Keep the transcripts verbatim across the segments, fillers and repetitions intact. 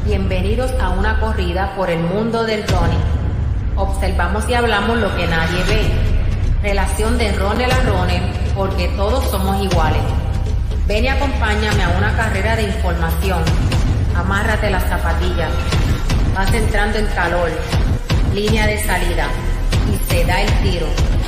Bienvenidos a una corrida por el mundo del running. Observamos y hablamos lo que nadie ve. Relación de runner a runner, porque todos somos iguales. Ven y acompáñame a una carrera de información. Amárrate las zapatillas. Vas entrando en calor. Línea de salida. Y se da el tiro.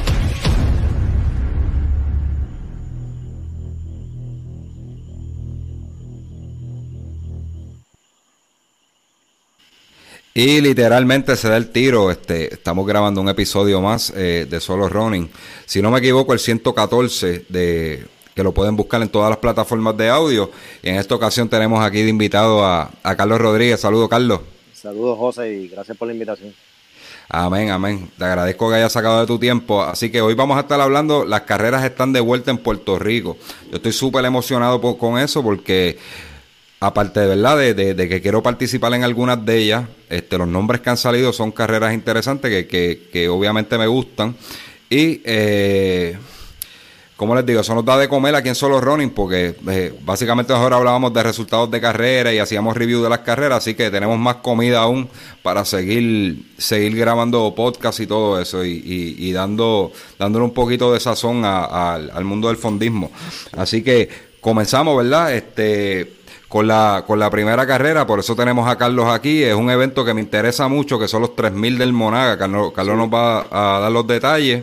Y literalmente se da el tiro. Este, estamos grabando un episodio más eh, de Solo Running. Si no me equivoco, el ciento catorce, de, que lo pueden buscar en todas las plataformas de audio. Y en esta ocasión tenemos aquí de invitado a, a Carlos Rodríguez. Saludos, Carlos. Saludos, José, y gracias por la invitación. Amén, amén. Te agradezco que hayas sacado de tu tiempo. Así que hoy vamos a estar hablando, las carreras están de vuelta en Puerto Rico. Yo estoy súper emocionado por, con eso porque... Aparte de verdad de, de, de que quiero participar en algunas de ellas, este, los nombres que han salido son carreras interesantes que, que, que obviamente me gustan. Y, eh, como les digo, eso nos da de comer aquí en Solo Running, porque eh, básicamente ahora hablábamos de resultados de carrera y hacíamos review de las carreras, así que tenemos más comida aún para seguir seguir grabando podcast y todo eso, y, y, y dando dándole un poquito de sazón a, a, al mundo del fondismo. Así que comenzamos, ¿verdad? Este... Con la, con la primera carrera, por eso tenemos a Carlos aquí. Es un evento que me interesa mucho, que son los tres mil del Monaga. Carlos, Carlos sí. nos va a dar los detalles.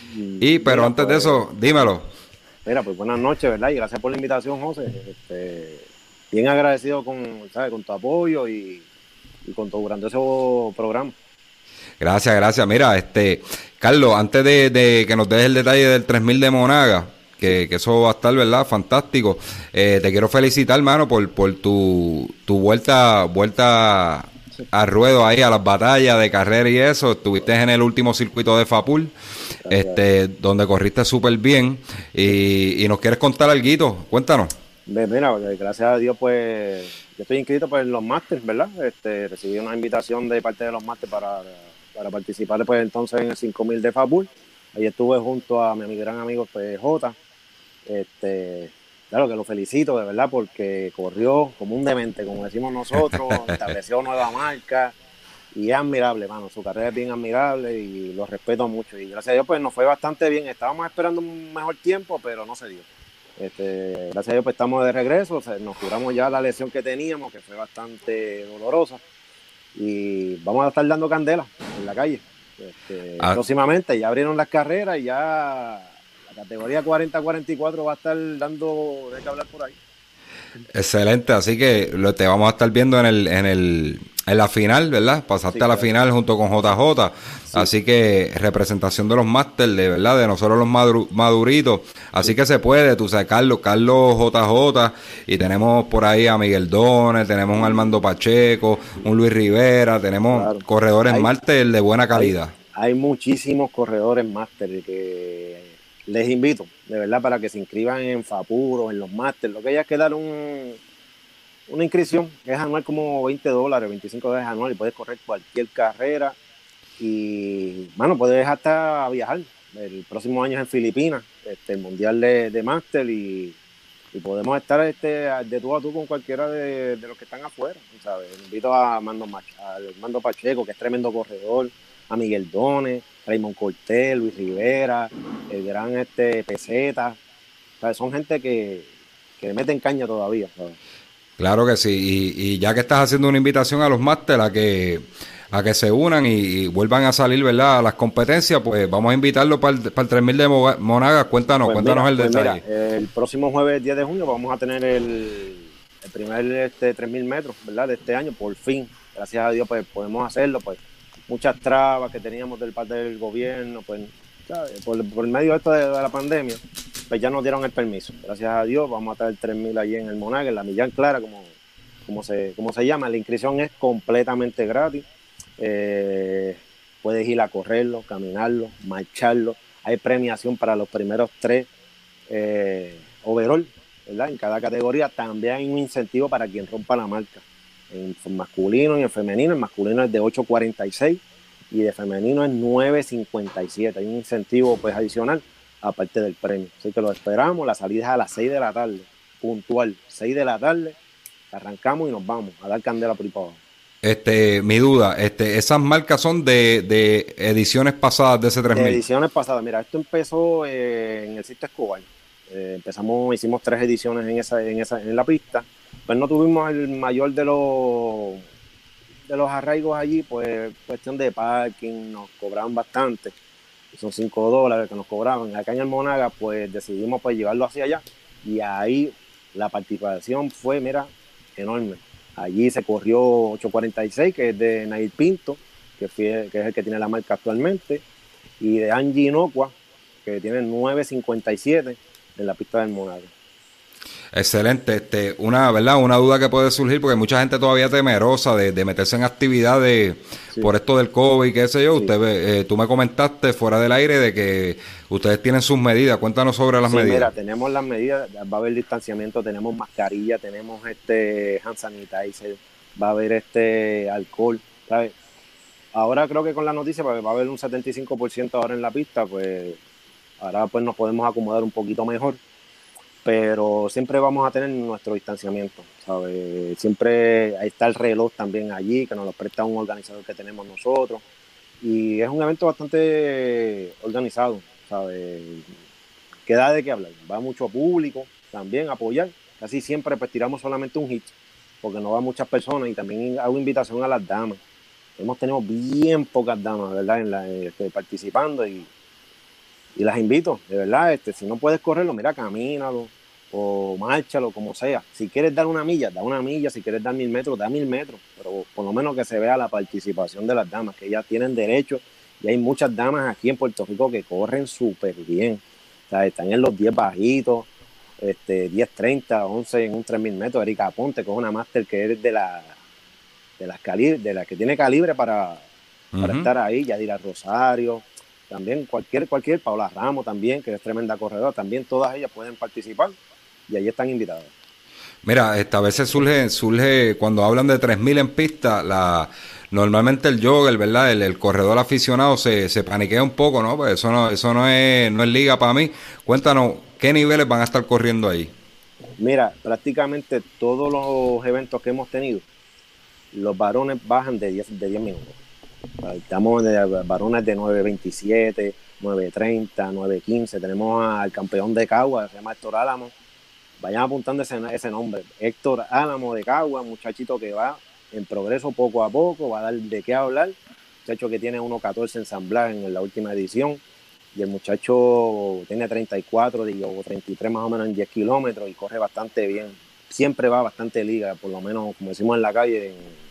Y, pero mira, antes pues, de eso, dímelo. Mira, pues buenas noches, ¿verdad? Y gracias por la invitación, José. Este, bien agradecido con, ¿sabes? con tu apoyo y, y con tu grandioso programa. Gracias, gracias. Mira, este Carlos, antes de, de que nos des el detalle del tres mil de Monaga, Que, que eso va a estar, ¿verdad? Fantástico. Eh, te quiero felicitar, hermano, por, por tu, tu vuelta vuelta a ruedo ahí, a las batallas de carrera y eso. Estuviste en el último circuito de Fapul, este, donde corriste súper bien. Y, y nos quieres contar algo, cuéntanos. Mira, gracias a Dios, pues, yo estoy inscrito pues, en los Masters, ¿verdad? Este, recibí una invitación de parte de los Masters para, para participar, pues, entonces en el cinco mil de Fapul. Ahí estuve junto a mi gran amigo, pues, Jota. Este, claro que lo felicito de verdad porque corrió como un demente, como decimos nosotros, estableció nueva marca y es admirable, mano, su carrera es bien admirable y lo respeto mucho y gracias a Dios pues nos fue bastante bien, estábamos esperando un mejor tiempo pero no se dio. Este, gracias a Dios pues estamos de regreso, o sea, nos curamos ya la lesión que teníamos que fue bastante dolorosa y vamos a estar dando candela en la calle. Este, ah. Próximamente ya abrieron las carreras y ya la categoría cuarenta a cuarenta y cuatro va a estar dando de qué hablar por ahí. Excelente, así que lo, te vamos a estar viendo en el en el en la final, ¿verdad? Pasaste sí, a la claro. final junto con J J, sí. Así que representación de los Masters, de verdad, de nosotros los madur, maduritos, así sí. que se puede, tú sabes, Carlos, Carlos J J, y tenemos por ahí a Miguel Donel, tenemos un Armando Pacheco, un Luis Rivera, tenemos claro. corredores hay, Master de buena calidad. Hay, hay muchísimos corredores Master que les invito, de verdad, para que se inscriban en Fapuro, en los Masters. Lo que hay es que dar un, una inscripción, es anual como veinte dólares, veinticinco dólares anual y puedes correr cualquier carrera y, bueno, puedes hasta viajar. El próximo año es en Filipinas, este, el Mundial de, de Master y, y podemos estar este, de tú a tú con cualquiera de, de los que están afuera, ¿sabes? Invito a Mando, a Mando Pacheco, que es tremendo corredor, a Miguel Donel, Raymond Cortés, Luis Rivera, el gran este Peseta, ¿sabes? Son gente que, que meten caña todavía, ¿sabes? Claro que sí, y, y ya que estás haciendo una invitación a los máster a que a que se unan y, y vuelvan a salir, ¿verdad?, a las competencias, pues vamos a invitarlos para el, para el tres mil de Monaga. Cuéntanos, pues cuéntanos mira, el pues detalle. Mira, el próximo jueves diez de junio vamos a tener el, el primer este, tres mil metros, ¿verdad?, de este año, por fin. Gracias a Dios, pues podemos hacerlo, pues muchas trabas que teníamos del parte del gobierno, pues, ¿sabes? Por, por medio de esto de, de la pandemia, pues ya nos dieron el permiso. Gracias a Dios, vamos a estar el tres mil allí en el Monaga, en la Millán Clara, como, como, se, como se llama. La inscripción es completamente gratis. Eh, puedes ir a correrlo, caminarlo, marcharlo. Hay premiación para los primeros tres eh, overall, ¿verdad? En cada categoría también hay un incentivo para quien rompa la marca. En masculino y en femenino. En masculino es de ocho cuarenta y seis y de femenino es nueve cincuenta y siete. Hay un incentivo pues adicional aparte del premio. Así que lo esperamos. La salida es a las seis de la tarde, puntual, seis de la tarde. arrancamos y nos vamos a dar candela por ahí para abajo. Este, mi duda, este, esas marcas son de, de ediciones pasadas de ese tres mil. De ediciones pasadas, mira, esto empezó eh, en el Sisto Escobar. Eh, empezamos, hicimos tres ediciones en esa, en esa, en la pista. Pues no tuvimos el mayor de los de los arraigos allí, pues cuestión de parking, nos cobraban bastante. Son cinco dólares que nos cobraban. Acá en el Monaga, pues decidimos pues llevarlo hacia allá. Y ahí la participación fue, mira, enorme. Allí se corrió ocho cuarenta y seis, que es de Nair Pinto, que, fue, que es el que tiene la marca actualmente, y de Angie Inocua, que tiene nueve cincuenta y siete en la pista del Monaga. Excelente. Este, una, ¿verdad? Una duda que puede surgir, porque mucha gente todavía temerosa de, de meterse en actividades sí. por esto del COVID, qué sé yo. Sí. Usted, eh, tú me comentaste fuera del aire de que ustedes tienen sus medidas. Cuéntanos sobre las sí, medidas. Mira, tenemos las medidas, va a haber distanciamiento, tenemos mascarilla, tenemos este hand sanitizer, va a haber este alcohol, ¿sabes? Ahora creo que con la noticia, porque va a haber un setenta y cinco por ciento ahora en la pista, pues ahora pues nos podemos acomodar un poquito mejor. Pero siempre vamos a tener nuestro distanciamiento, ¿sabes? Siempre ahí está el reloj también allí, que nos lo presta un organizador que tenemos nosotros. Y es un evento bastante organizado, ¿sabes? Que da de qué hablar. Va mucho público también a apoyar. Casi siempre pues tiramos solamente un hit, porque no va muchas personas. Y también hago invitación a las damas. Hemos tenido bien pocas damas, ¿verdad? En la, este, participando y... Y las invito, de verdad, este, si no puedes correrlo, mira, camínalo o márchalo, como sea. Si quieres dar una milla, da una milla. Si quieres dar mil metros, da mil metros. Pero por lo menos que se vea la participación de las damas, que ellas tienen derecho. Y hay muchas damas aquí en Puerto Rico que corren súper bien. O sea, están en los diez bajitos, este, diez treinta, once en un tres mil metros. Erika Aponte, que es una máster que es de la, de las cali- de la que tiene calibre para, uh-huh. para estar ahí. Yadira Rosario. También cualquier, cualquier, Paola Ramos también, que es tremenda corredora, también todas ellas pueden participar y ahí están invitadas. Mira, esta a veces surge, surge cuando hablan de tres mil en pista, la normalmente el jogger, ¿verdad? El, el corredor aficionado se, se paniquea un poco, ¿no? Pues eso no, eso no es, no es liga para mí. Cuéntanos, ¿qué niveles van a estar corriendo ahí? Mira, prácticamente todos los eventos que hemos tenido, los varones bajan de diez, de diez minutos. Estamos de varones de nueve veintisiete, nueve treinta, nueve quince. Tenemos al campeón de Cagua, se llama Héctor Álamo. Vayan apuntando ese, ese nombre. Héctor Álamo de Cagua, muchachito que va en progreso poco a poco, va a dar de qué hablar. Muchacho que tiene uno catorce en San Blas en la última edición. Y el muchacho tiene treinta y cuatro o treinta y tres más o menos en diez kilómetros y corre bastante bien. Siempre va bastante liga, por lo menos como decimos en la calle, en,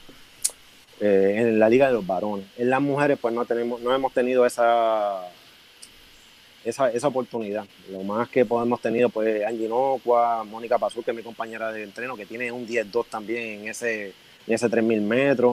Eh, en la liga de los varones. En las mujeres pues no tenemos, no hemos tenido esa, esa esa oportunidad. Lo más que hemos tenido pues Angie Inocua, Mónica Pazú, que es mi compañera de entreno, que tiene un diez dos también en ese, en ese tres mil metros.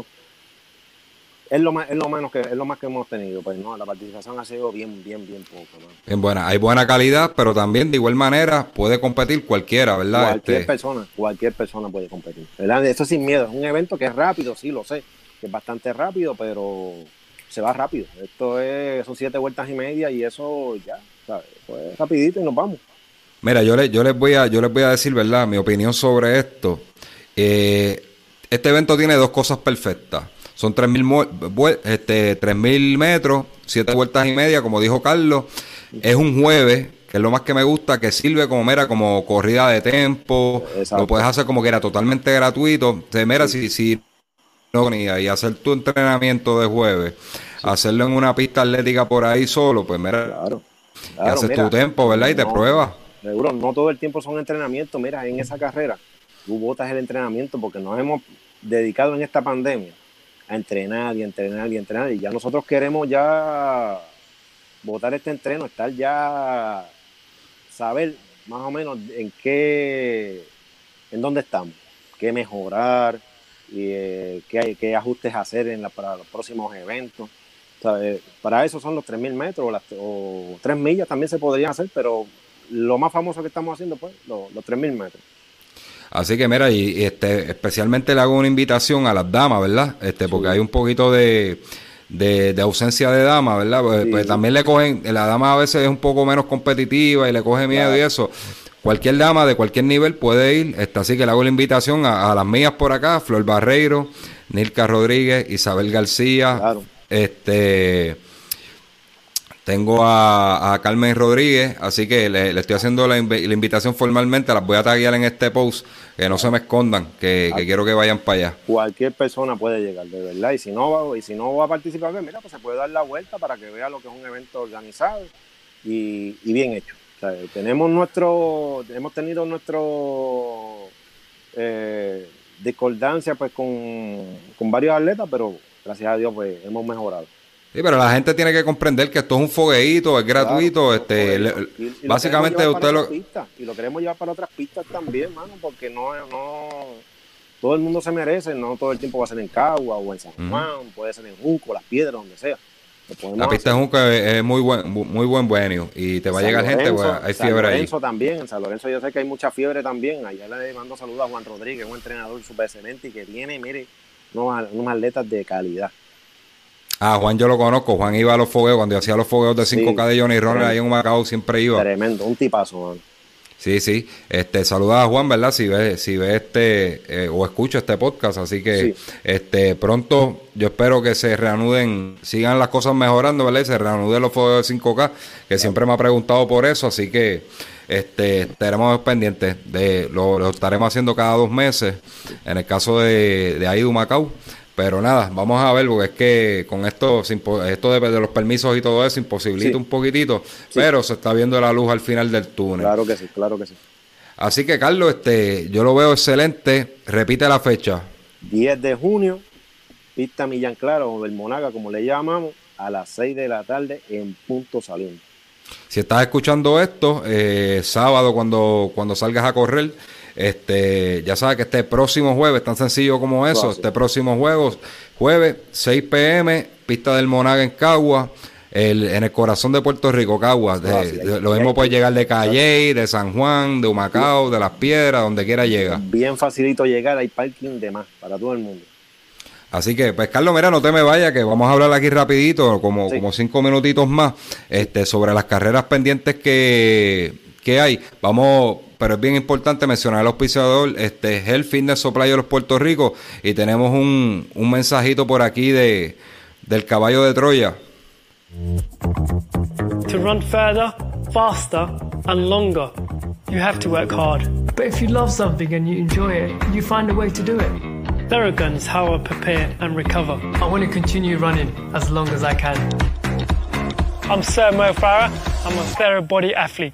Es lo más, es lo menos que, es lo más que hemos tenido, pues no, la participación ha sido bien, bien, bien poco, ¿no? Bien buena, hay buena calidad, pero también de igual manera puede competir cualquiera, ¿verdad? Cualquier este... persona, cualquier persona puede competir, ¿verdad? Eso sin miedo, es un evento que es rápido, sí, lo sé. Que es bastante rápido, pero se va rápido. Esto es, son siete vueltas y media y eso ya, ¿sabes? Pues rapidito y nos vamos. Mira, yo, le, yo, les voy a, yo les voy a decir, ¿verdad? Mi opinión sobre esto. Eh, este evento tiene dos cosas perfectas. Son tres mil este, tres mil metros, siete vueltas y media, como dijo Carlos. Es un jueves, que es lo más que me gusta, que sirve como, mira, como corrida de tempo. Exacto. Lo puedes hacer como que era totalmente gratuito. O sea, mira, sí. si... si y hacer tu entrenamiento de jueves, sí. hacerlo en una pista atlética por ahí solo, pues mira, claro, claro, y haces mira, tu tiempo, ¿verdad? Y no, te pruebas. Seguro, no todo el tiempo son entrenamientos. Mira, en esa carrera, tú botas el entrenamiento porque nos hemos dedicado en esta pandemia a entrenar y entrenar y entrenar. Y ya nosotros queremos ya botar este entreno, estar ya, saber más o menos en qué, en dónde estamos, qué mejorar. Y eh, qué, qué ajustes hacer en la, para los próximos eventos. O sea, eh, para eso son los tres mil metros o, las, o tres millas también se podrían hacer, pero lo más famoso que estamos haciendo pues los, los tres mil metros. Así que mira, y, y este especialmente le hago una invitación a las damas, ¿verdad? Este, porque sí. hay un poquito de, de, de ausencia de damas, ¿verdad? Pues, sí. pues también le cogen, la dama a veces es un poco menos competitiva y le coge miedo claro. y eso. cualquier dama de cualquier nivel puede ir, este, así que le hago la invitación a, a las mías por acá, Flor Barreiro, Nilka Rodríguez, Isabel García, Claro. este... Tengo a, a Carmen Rodríguez, así que le, le estoy haciendo la, inv- la invitación formalmente, las voy a taguear en este post, que no se me escondan, que, que quiero que vayan para allá. Cualquier persona puede llegar, de verdad, y si no va, y si no va a participar, pues mira, pues se puede dar la vuelta para que vea lo que es un evento organizado y, y bien hecho. O sea, tenemos nuestro, hemos tenido nuestro eh, discordancia pues con, con varios atletas, pero gracias a Dios pues hemos mejorado. Sí, pero la gente tiene que comprender que esto es un fogueíto, es gratuito, Claro, este, correcto. le- y, y básicamente lo usted lo... lo y lo queremos llevar para otras pistas también, mano, porque no, no todo el mundo se merece, no todo el tiempo va a ser en Cagua o en San Juan, uh-huh. puede ser en Junco, Las Piedras, donde sea. La pista de Junco es, es muy buen muy buen venue y te va a llegar Lorenzo, gente, pues, hay San fiebre ahí. Lorenzo también, en San Lorenzo yo sé que hay mucha fiebre también. Allá le mando saludos a Juan Rodríguez, un entrenador súper excelente y que tiene, mire, unos, unos atletas de calidad. Ah, Juan yo lo conozco, Juan iba a los fogueos, cuando yo hacía los fogueos de cinco K sí, de Johnny Ronald ahí en Humacao siempre iba. Tremendo, un tipazo, man. Sí, sí, este, saluda a Juan, ¿verdad? Si ve, si ve este, eh, o escucha este podcast, así que, sí. este, pronto yo espero que se reanuden, sigan las cosas mejorando, ¿verdad? Y se reanuden los fogueos de cinco K, que claro. siempre me ha preguntado por eso, así que, este, estaremos pendientes de, lo, lo estaremos haciendo cada dos meses, en el caso de, de ahí de Humacao. Pero nada, vamos a ver, porque es que con esto, esto de, de los permisos y todo eso, imposibilita sí. un poquitito, sí. pero se está viendo la luz al final del túnel. Claro que sí, claro que sí. Así que, Carlos, este, yo lo veo excelente. Repite la fecha. diez de junio, pista Millán Claro, o del Monaga, como le llamamos, a las seis de la tarde en punto saliendo. Si estás escuchando esto, eh, sábado cuando, cuando salgas a correr, Este, ya sabes que este próximo jueves, tan sencillo como eso, este próximo jueves, jueves, seis p m, pista del Monaga en Cagua, el, en el corazón de Puerto Rico, Cagua. De, de, lo mismo puede llegar de Calley, de San Juan, de Humacao, de Las Piedras, donde quiera llega. Bien facilito llegar, hay parking de más para todo el mundo. Así que, pues, Carlos, mira, no te me vayas, que vamos a hablar aquí rapidito, como, sí. como cinco minutitos más, este, sobre las carreras pendientes que, que hay. Vamos... Pero es bien importante mencionar al auspiciador, este Health Fitness Supply de los Puerto Rico, y tenemos un, un mensajito por aquí de del caballo de Troya. To run further, faster and longer, you have to work hard. But if you love something and you enjoy it, you find a way to do it. Theragun's how I prepare and recover. I want to continue running as long as I can. I'm Sir Mo Farah. I'm a Therabody athlete.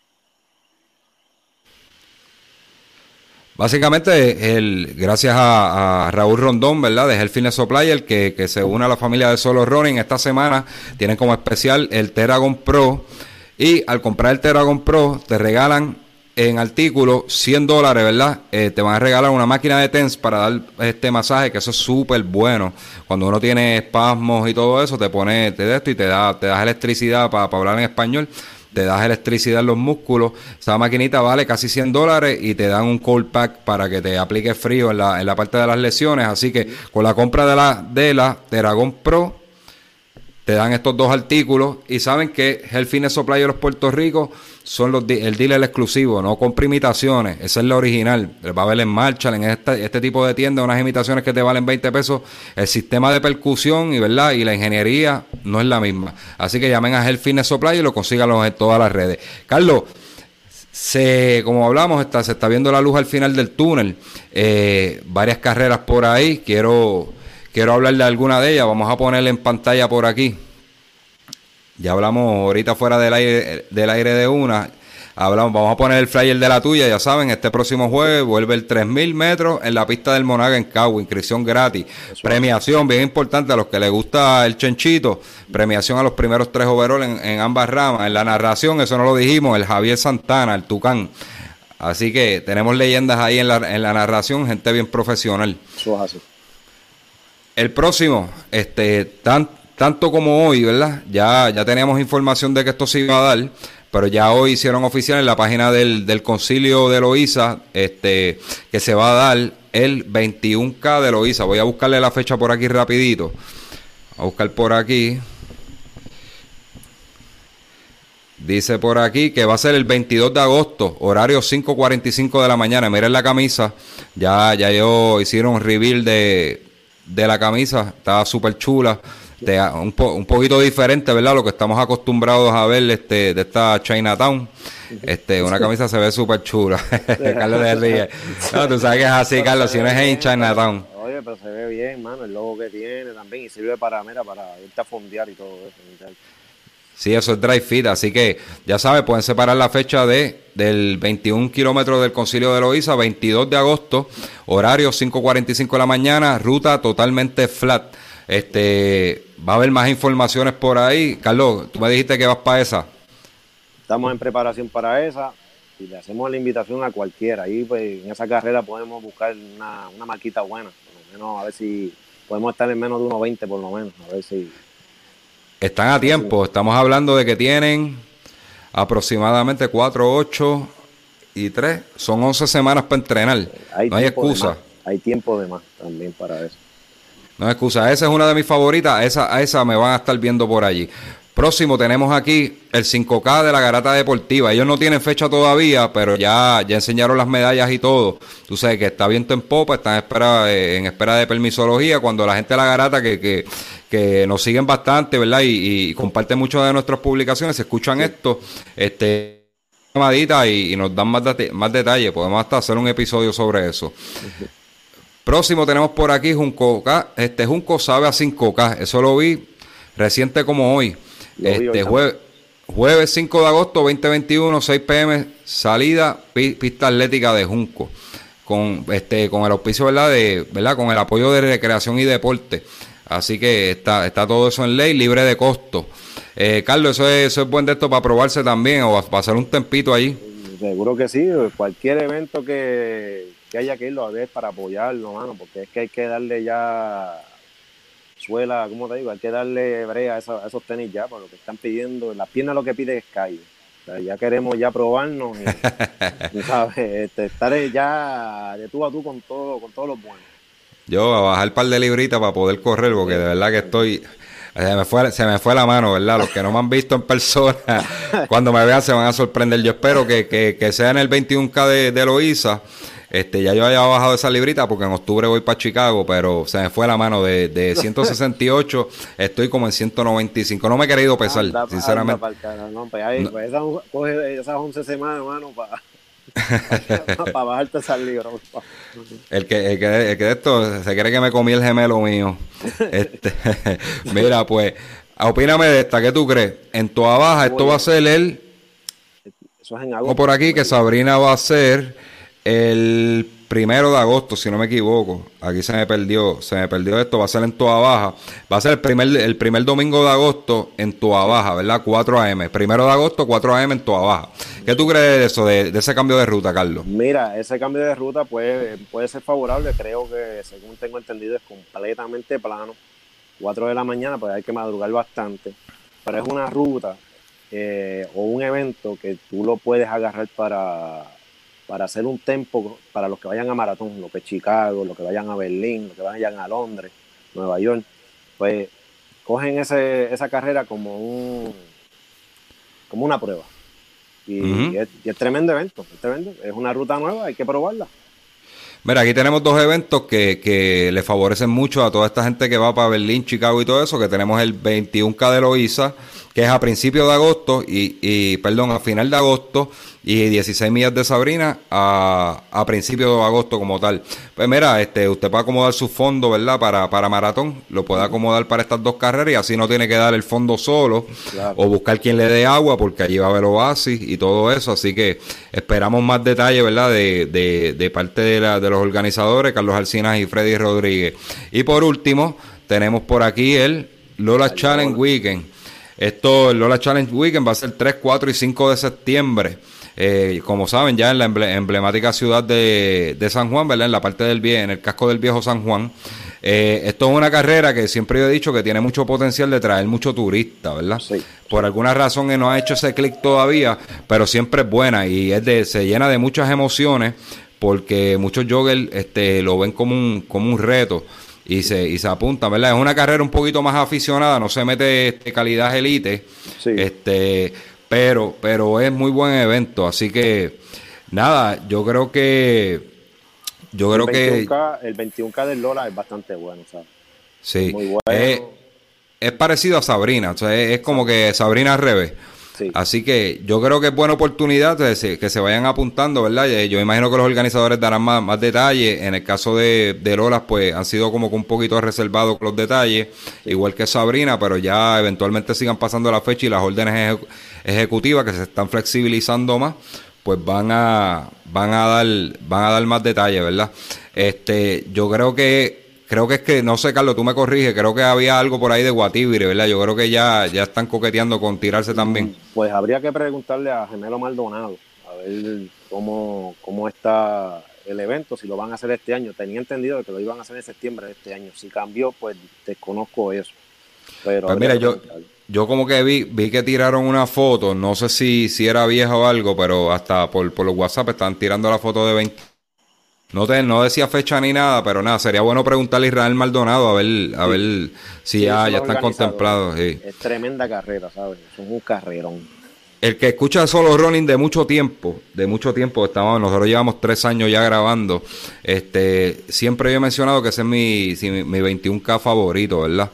Básicamente, el, gracias a, a Raúl Rondón, ¿verdad? De Health Fitness Supply, el que, que se une a la familia de Solo Running esta semana, tienen como especial el Theragun Pro, y al comprar el Theragun Pro te regalan en artículo cien dólares, ¿verdad? Eh, te van a regalar una máquina de TENS para dar este masaje, que eso es súper bueno. Cuando uno tiene espasmos y todo eso, te pone te de esto y te da te das electricidad para pa hablar en español. Te das electricidad en los músculos. Esa maquinita vale casi cien dólares y te dan un cold pack para que te aplique frío en la, en la parte de las lesiones. Así que con la compra de la, de la Theragun Pro te dan estos dos artículos, y saben que Health Fitness Supply de los Puerto Rico son los el dealer exclusivo, no compra imitaciones, esa es la original. Va a ver en Marshall, en este, este tipo de tiendas, unas imitaciones que te valen veinte pesos. El sistema de percusión y verdad y la ingeniería no es la misma. Así que llamen a Health Fitness Supply y lo consigan en todas las redes. Carlos, se, como hablamos, está, se está viendo la luz al final del túnel. Eh, varias carreras por ahí, quiero... Quiero hablar de alguna de ellas. Vamos a ponerle en pantalla por aquí. Ya hablamos ahorita fuera del aire, del aire de una. Hablamos, vamos a poner el flyer de la tuya. Ya saben, este próximo jueves vuelve el tres mil metros en la pista del Monaga en Cagua. Inscripción gratis. Eso premiación, bien importante a los que les gusta el chenchito. Premiación a los primeros tres overall en, en ambas ramas. En la narración, eso no lo dijimos, el Javier Santana, el Tucán. Así que tenemos leyendas ahí en la, en la narración, gente bien profesional. Eso es así. El próximo, este, tan, tanto como hoy, ¿verdad? Ya, ya teníamos información de que esto se iba a dar, pero ya hoy hicieron oficial en la página del, del Concilio de Loíza, este, que se va a dar el veintiuno K de Loíza. Voy a buscarle la fecha por aquí rapidito. A buscar por aquí. Dice por aquí que va a ser el veintidós de agosto, horario cinco cuarenta y cinco de la mañana. Miren la camisa, ya ya yo hicieron un reveal de, de la camisa, está súper chula, de, un, po, un poquito diferente, ¿verdad? Lo que estamos acostumbrados a ver este, de esta Chinatown. Este, una camisa se ve súper chula. Carlos de Ríe. No, tú sabes que es así, Carlos, si no es en Chinatown. Oye, pero se ve bien, mano, el logo que tiene también, y sirve para, mira, para irte a fondear y todo eso. Sí, eso es dry fit, así que ya sabes, pueden separar la fecha de del veintiún kilómetros del Concilio de Loíza, veintidós de agosto, horario cinco cuarenta y cinco de la mañana, ruta totalmente flat. Este, va a haber más informaciones por ahí. Carlos, tú me dijiste que vas para esa. Estamos en preparación para esa y le hacemos la invitación a cualquiera. Ahí pues en esa carrera podemos buscar una, una marquita buena, por lo menos a ver si podemos estar en menos de uno veinte por lo menos, a ver si... Están a tiempo, estamos hablando de que tienen aproximadamente cuatro, ocho y tres, son once semanas para entrenar, hay no hay excusa. Hay tiempo de más también para eso. No hay excusa, esa es una de mis favoritas, a esa, a esa me van a estar viendo por allí. Próximo tenemos aquí el cinco K de la Garata Deportiva. Ellos no tienen fecha todavía, pero ya, ya enseñaron las medallas y todo. Tú sabes que está viento en popa, están en espera, eh, en espera de permisología. Cuando la gente de la Garata que, que, que nos siguen bastante, ¿verdad? Y, y comparten muchas de nuestras publicaciones, escuchan sí. esto, este llamadita y, y nos dan más, date, más detalles. Podemos hasta hacer un episodio sobre eso. Uh-huh. Próximo tenemos por aquí Junco K. Este Junco sabe a cinco K. Eso lo vi reciente como hoy. Este jueves, jueves cinco de agosto veinte veintiuno, seis p m, salida pista atlética de Junco, con este con el auspicio, ¿verdad? De, ¿verdad? Con el apoyo de recreación y deporte. Así que está está todo eso en ley, libre de costo. Eh, Carlos, eso es, eso es buen de esto para probarse también o para hacer un tempito allí. Seguro que sí, cualquier evento que, que haya que irlo a ver para apoyarlo, mano, porque es que hay que darle ya suela, como te digo, hay que darle brea a, esa, a esos tenis ya, por lo que están pidiendo. La pierna lo que pide es calle. O sea, ya queremos ya probarnos y, y ¿sabes? Este, estar ya de tú a tú con todo, con todos los buenos. Yo a bajar un par de libritas para poder correr, porque de verdad que estoy... Se me fue, se me fue la mano, ¿verdad? Los que no me han visto en persona, cuando me vean se van a sorprender. Yo espero que, que, que sea en el veintiún K de, de Loíza. Este, ya yo había bajado esa librita porque en octubre voy para Chicago, pero se me fue la mano de, de ciento sesenta y ocho, estoy como en ciento noventa y cinco. No me he querido pesar, anda, sinceramente. Anda cara, no, pues ahí, no. Pues esas, coge esas once semanas, hermano, para pa bajarte esa libra. El que, el, que, el que de esto se cree que me comí el gemelo mío. Este, mira, pues, opíname de esta, ¿qué tú crees? En Toa Baja, esto va a ser el... Eso es en agosto. Por aquí, que Sabrina va a ser... el primero de agosto, si no me equivoco. Aquí se me perdió, se me perdió esto. Va a ser en Toa Baja. Va a ser el primer, el primer domingo de agosto en Toa Baja, ¿verdad? cuatro a m Primero de agosto, cuatro a m en Toa Baja. ¿Qué tú crees de eso, de, de ese cambio de ruta, Carlos? Mira, ese cambio de ruta puede, puede ser favorable. Creo que, según tengo entendido, es completamente plano. cuatro de la mañana, pues hay que madrugar bastante. Pero es una ruta eh, o un evento que tú lo puedes agarrar para... para hacer un tempo para los que vayan a maratón, los que Chicago, los que vayan a Berlín, los que vayan a Londres, Nueva York, pues cogen ese, esa carrera como un como una prueba. Y, uh-huh. y, es, y es tremendo evento, es tremendo, es una ruta nueva, hay que probarla. Mira, aquí tenemos dos eventos que, que le favorecen mucho a toda esta gente que va para Berlín, Chicago y todo eso, que tenemos el veintiún K de Loíza, que es a principios de agosto, y, y perdón, a final de agosto, y dieciséis millas de Sabrina a, a principios de agosto como tal. Pues mira, este, usted puede acomodar su fondo, ¿verdad? Para, para maratón, lo puede acomodar para estas dos carreras y así no tiene que dar el fondo solo, claro. O buscar quien le dé agua, porque allí va a haber oasis y todo eso, así que esperamos más detalles, ¿verdad? De, de, de parte de, la, de los organizadores, Carlos Alcinas y Freddy Rodríguez. Y por último, tenemos por aquí el Lola Ay, Challenge Lola. Weekend. Esto, el Lola Challenge Weekend va a ser tres, cuatro y cinco de septiembre. Eh, como saben, ya en la emble- emblemática ciudad de, de San Juan, ¿verdad? En la parte del viejo, en el casco del viejo San Juan. Eh, esto es una carrera que siempre yo he dicho que tiene mucho potencial de traer mucho turista, ¿verdad? Sí. Por alguna razón que no ha hecho ese clic todavía, pero siempre es buena y es de, se llena de muchas emociones porque muchos joggers este, lo ven como un, como un reto. Y se, y se apuntan, ¿verdad? Es una carrera un poquito más aficionada, no se mete este, calidad elite, sí. este, pero, pero es muy buen evento, así que nada, yo creo que yo creo el que veintiuno K, el veintiuno K del Lola es bastante bueno, ¿sabes? sí, Muy bueno. es, es parecido a Sabrina, o sea, es, es como que Sabrina al revés. Sí. Así que yo creo que es buena oportunidad de se- que se vayan apuntando, ¿verdad? Y yo imagino que los organizadores darán más, más detalles. En el caso de, de Lolas, pues han sido como que un poquito reservados con los detalles, igual que Sabrina, pero ya eventualmente sigan pasando la fecha y las órdenes ejecu- ejecutivas que se están flexibilizando más, pues van a van a dar van a dar más detalles, ¿verdad? Este, yo creo que Creo que es que, no sé, Carlos, tú me corriges, creo que había algo por ahí de Guatibiri, ¿verdad? Yo creo que ya, ya están coqueteando con tirarse también. Pues habría que preguntarle a Gemelo Maldonado a ver cómo, cómo está el evento, si lo van a hacer este año. Tenía entendido que lo iban a hacer en septiembre de este año. Si cambió, pues desconozco eso. Pero Pues habría mira, que yo, preguntarle. yo como que vi, vi que tiraron una foto, no sé si, si era vieja o algo, pero hasta por, por los WhatsApp están tirando la foto de veinte. No te, no decía fecha ni nada, pero nada, sería bueno preguntarle a Israel Maldonado a ver, a Sí. ver si Sí, ya, eso ya los están organizadores. contemplados. Sí. Es tremenda carrera, ¿sabes? Son un carrerón. El que escucha solo running de mucho tiempo, de mucho tiempo, estamos, nosotros llevamos tres años ya grabando. Este, siempre yo he mencionado que ese es mi, sí, mi, mi veintiuno K favorito, ¿verdad?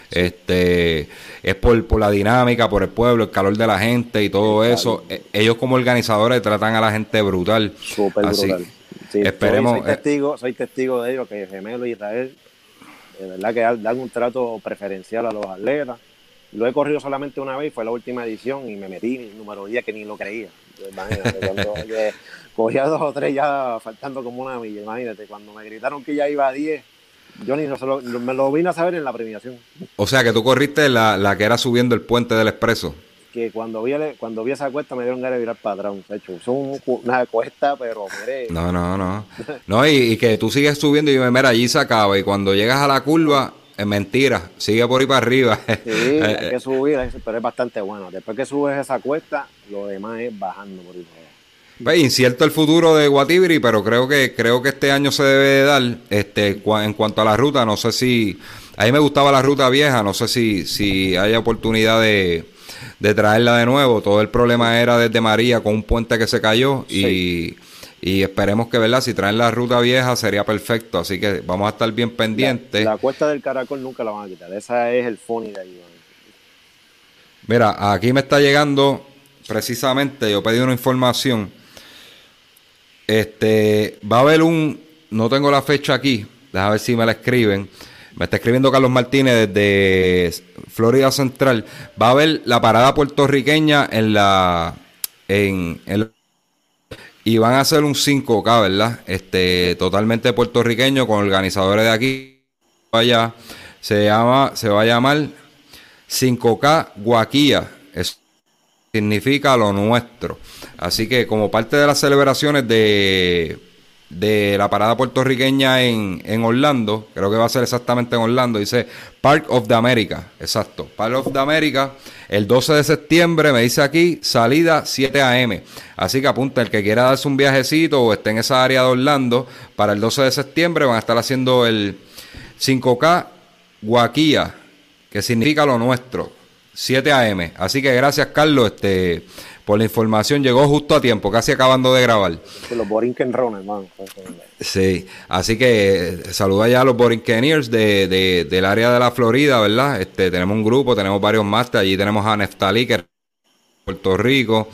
Este, es por, por la dinámica, por el pueblo, el calor de la gente y todo El eso. calor. Eh, Ellos como organizadores tratan a la gente brutal. Súper Así, brutal. Sí, esperemos. Soy, soy testigo, soy testigo de ello, que Gemelo y Israel, de verdad que dan dan un trato preferencial a los atletas. Lo he corrido solamente una vez, fue la última edición, y me metí en el número diez que ni lo creía. Imagínate, cuando que cogía dos o tres ya faltando como una milla, imagínate, cuando me gritaron que ya iba a diez, yo ni no se lo- me lo vine a saber en la premiación. O sea que tú corriste la, la que era subiendo el puente del Expreso. Que cuando vi, el- cuando vi esa cuesta me dieron ganas de virar para atrás, muchachos. Son una cuesta, pero mire, No, no, no. No, y, y que tú sigues subiendo y mira, allí se acaba. Y cuando llegas a la curva, es mentira. Sigue por ahí para arriba. sí, hay que subir, pero es bastante bueno. Después que subes esa cuesta, lo demás es bajando por ahí para abajo. Ve, incierto el futuro de Guatibiri, pero creo que creo que este año se debe de dar. Este, cua- en cuanto a la ruta, no sé si a mí me gustaba la ruta vieja, no sé si si hay oportunidad de, de traerla de nuevo. Todo el problema era desde María con un puente que se cayó y y esperemos que, ¿verdad? Si traen la ruta vieja sería perfecto, así que vamos a estar bien pendientes. La, la cuesta del Caracol nunca la van a quitar. Esa es el funny de ahí. ¿No? Mira, aquí me está llegando precisamente, yo pedí una información. Este, va a haber un, no tengo la fecha aquí, déjame ver si me la escriben. Me está escribiendo Carlos Martínez desde Florida Central. Va a haber la parada puertorriqueña en la, en, en- y van a hacer un cinco K, ¿verdad? Este, totalmente puertorriqueño con organizadores de aquí, allá. Se llama, se va a llamar cinco K Guaquía. Eso significa lo nuestro. Así que como parte de las celebraciones de, de la parada puertorriqueña en, en Orlando, creo que va a ser exactamente en Orlando, dice Park of the America, exacto, Park of the America, el doce de septiembre, me dice aquí, salida siete a eme, así que apunta el que quiera darse un viajecito o esté en esa área de Orlando, para el doce de septiembre van a estar haciendo el cinco K Guaquía, que significa lo nuestro, siete a eme. Así que gracias, Carlos, este, por la información. Llegó justo a tiempo, casi acabando de grabar. Que los Borinquen Ron, hermano. Sí, así que eh, saluda ya a los Borinqueniers de, de, del área de la Florida, ¿verdad? Este, tenemos un grupo, tenemos varios máster. Allí tenemos a Neftali, que es de Puerto Rico.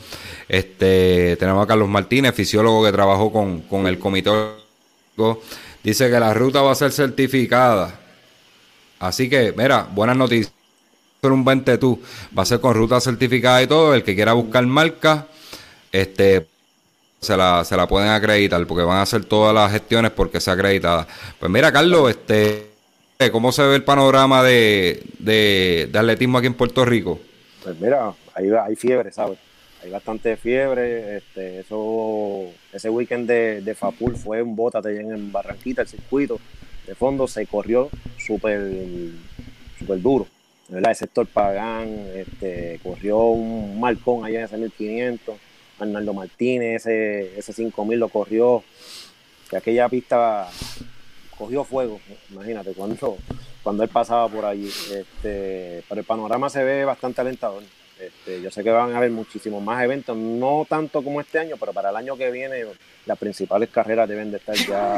Este, tenemos a Carlos Martínez, fisiólogo que trabajó con, con el comité olímpico. Dice que la ruta va a ser certificada. Así que, mira, buenas noticias. Un veinte tú, va a ser con ruta certificada y todo. El que quiera buscar marca, este, se la, se la pueden acreditar, porque van a hacer todas las gestiones porque sea acreditada. Pues mira, Carlos, este, ¿cómo se ve el panorama de, de, de atletismo aquí en Puerto Rico? Pues mira, hay, hay fiebre, ¿sabes? Hay bastante fiebre. Este, eso, ese weekend de, de Fapul fue un bótate allá en Barranquita, el circuito de fondo se corrió súper súper duro, ¿verdad? El sector Pagán, este, corrió un Marcón allá en ese mil quinientos, Arnaldo Martínez, ese, ese cinco mil lo corrió, que aquella pista cogió fuego, imagínate, cuando, cuando él pasaba por allí. Este, pero el panorama se ve bastante alentador. Este, yo sé que van a haber muchísimos más eventos, no tanto como este año, pero para el año que viene las principales carreras deben de estar ya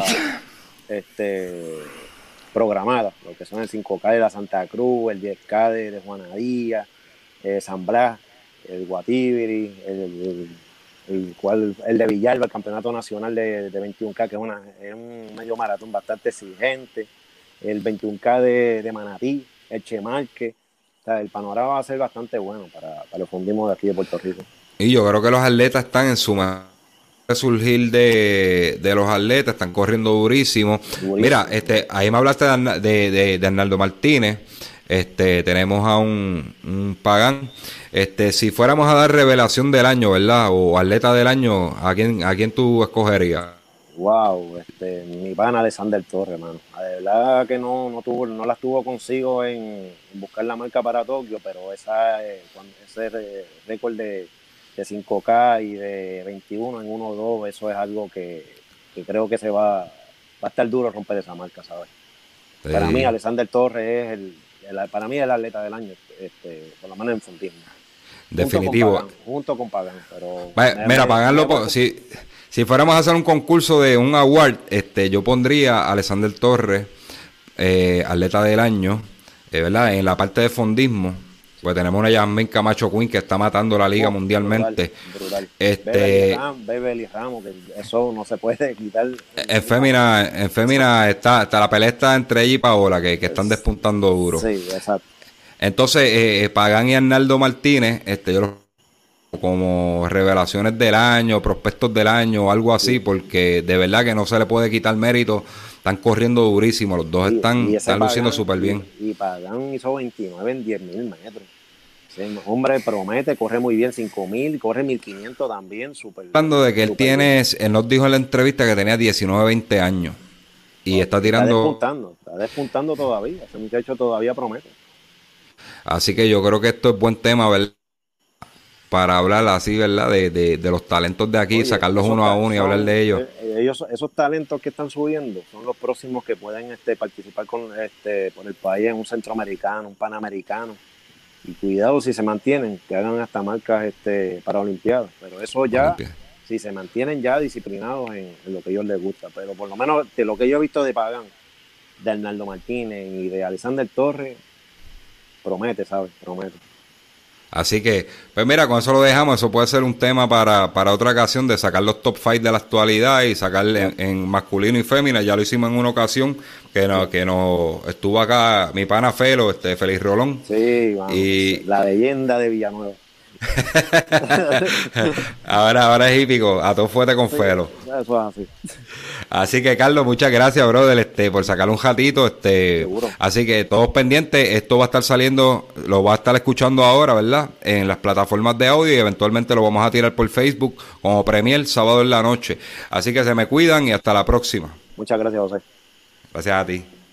este, programadas, lo que son el cinco K de la Santa Cruz, el diez K de, de Juanadía, eh, San Blas, el Guatibiri, el, el, el, cual, el de Villalba, el Campeonato Nacional de, de veintiún K, que es, una, es un medio maratón bastante exigente, el veintiún K de, de Manatí, el Chemarque. O sea, el panorama va a ser bastante bueno para, para el fundismo de aquí de Puerto Rico. Y yo creo que los atletas están en su resurgir de, de los atletas, están corriendo durísimo. durísimo. Mira, este, ahí me hablaste de, de, de, de Arnaldo Martínez. Este, tenemos a un, un Pagán. Este, si fuéramos a dar revelación del año, ¿verdad? O atleta del año, ¿a quién, a quién tú escogerías? Wow, este, mi pana Alexander Torres, hermano. De verdad que no, no tuvo, no las tuvo consigo en, en buscar la marca para Tokio, pero esa, eh, cuando, ese récord de, de cinco K y de veintiuno en uno dos, eso es algo que, que creo que se va, va a estar duro romper esa marca, ¿sabes? Sí. Para mí, Alexander Torres es el, el, para mí el atleta del año, este, por lo menos en fundismo. Definitivo. Junto con Pagán, pero... Vaya, mira, Pagán lo... Si, si fuéramos a hacer un concurso de un award, este, yo pondría a Alexander Torres, eh, atleta del año, eh, ¿verdad? En la parte de fondismo, pues tenemos una Yasmín Camacho Queen que está matando la liga oh, mundialmente. Brutal, brutal. Este, Beverly Ramos, que eso no se puede quitar. En fémina, en fémina está, está la pelea está entre ella y Paola, que, que están despuntando duro. Sí, exacto. Entonces, eh, Pagán y Arnaldo Martínez, este, yo los como revelaciones del año, prospectos del año o algo así, sí. Porque de verdad que no se le puede quitar mérito, están corriendo durísimo, los dos y, están, y están Pagán, luciendo súper bien. Y, y Pagán hizo veintinueve en diez mil metros. Sí, hombre, promete, corre muy bien cinco mil, corre mil quinientos también, súper. Hablando de que él tiene, él nos dijo en la entrevista que tenía diecinueve, veinte años y no, está tirando. Está despuntando, está despuntando todavía, ese muchacho todavía promete. Así que yo creo que esto es buen tema, ¿verdad? Para hablar así, ¿verdad? De, de, de los talentos de aquí, Oye, sacarlos uno a uno y hablar de ellos. ellos. Esos talentos que están subiendo son los próximos que pueden este, participar con este por el país en un centroamericano, un panamericano. Y cuidado si se mantienen, que hagan hasta marcas este, para Olimpiadas. Pero eso ya, Olimpia. Si se mantienen ya disciplinados en, en lo que a ellos les gusta. Pero por lo menos de lo que yo he visto de Pagán, de Arnaldo Martínez y de Alexander Torres, promete, ¿sabes? Promete. Así que, pues mira, con eso lo dejamos. Eso puede ser un tema para, para otra ocasión de sacar los top five de la actualidad y sacar en, en masculino y fémina. Ya lo hicimos en una ocasión que no, que no estuvo acá mi pana Felo, este Félix Rolón. Sí, vamos, y la leyenda de Villanueva. ahora, ahora es hípico, a todo fuerte con sí, Felo. Eso es así. Así que Carlos, muchas gracias, brother, este, por sacar un ratito, este, Seguro. Así que todos pendientes, esto va a estar saliendo, lo va a estar escuchando ahora, ¿verdad? En las plataformas de audio y eventualmente lo vamos a tirar por Facebook como Premier sábado en la noche. Así que se me cuidan y hasta la próxima. Muchas gracias, José. Gracias a ti.